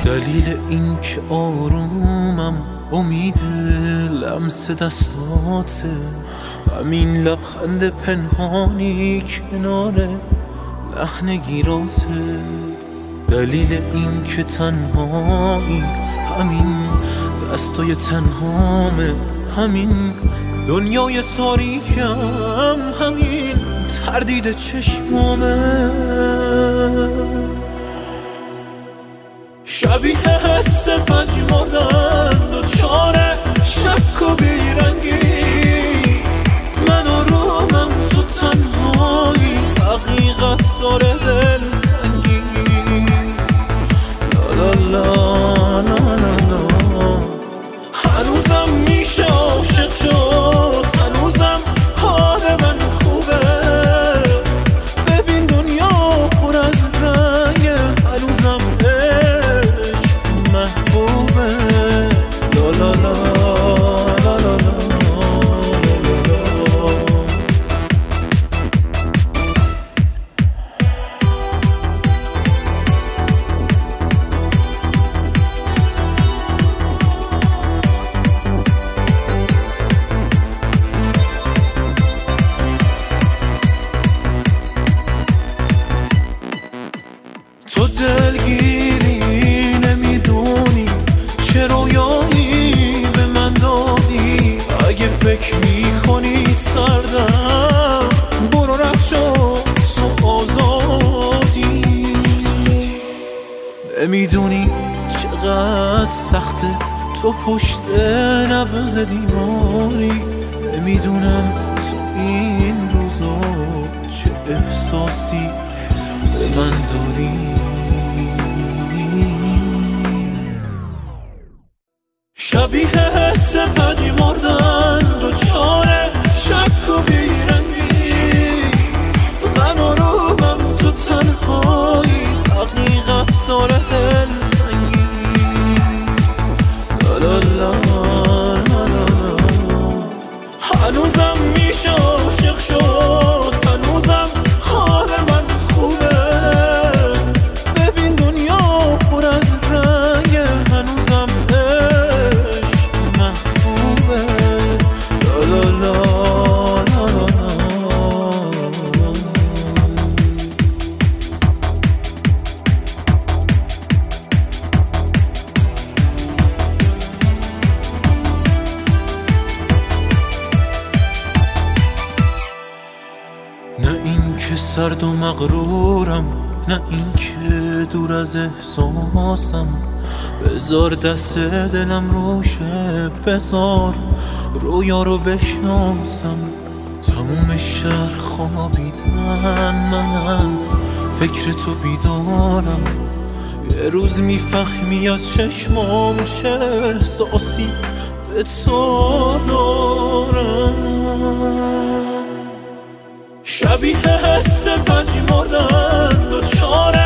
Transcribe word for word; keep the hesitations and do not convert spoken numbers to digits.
دلیل این که آرومم امید لمس دستاته، همین لبخند پنهانی کنار لحن گیراته. دلیل این که تنهایی همین دستای تنهامه، همین دنیای تاریکم، همین تردید چشمامه. شبیه حس پژمردن دوچار شک و بیرنگی، من آرومم تو تنهایی، حقیقت داره دل تنگی. لا لا لا لا لا لا. هنوزم میشه عاشق شد، هنوزم حال من خوبه. ببین دنیا پر از رنگه، هنوزم تو دلگیری نمیدونی چه رویایی به من دادی. اگه فکر میکنی سردم برو رد شو تو آزادی. نمیدونی چقدر سخته تو پشت نبض دیواری. نمیدونم تو این روزا چه احساسی به من داری. شبیه حس پژمردن دوچار شک و بیرنگی، من آرومم تو تنهایی، حقیقت داره دل تنگی. لا لا لا لا لا. هنوزم میشه عاشق شد، هنوزم حال من خوبه. ببین دنیا پر از رنگه، هنوزم نه این که سرد و مغرورم، نه این که دور از احساسم. بذار دست دلم روشه، بذار رویا رو بشناسم. تموم شهر خوابیدن، من از فکر تو بیدارم. یه روز میفهمی از چشمام چه احساسی به تو دارم. شبیه حس پژمردن دوچار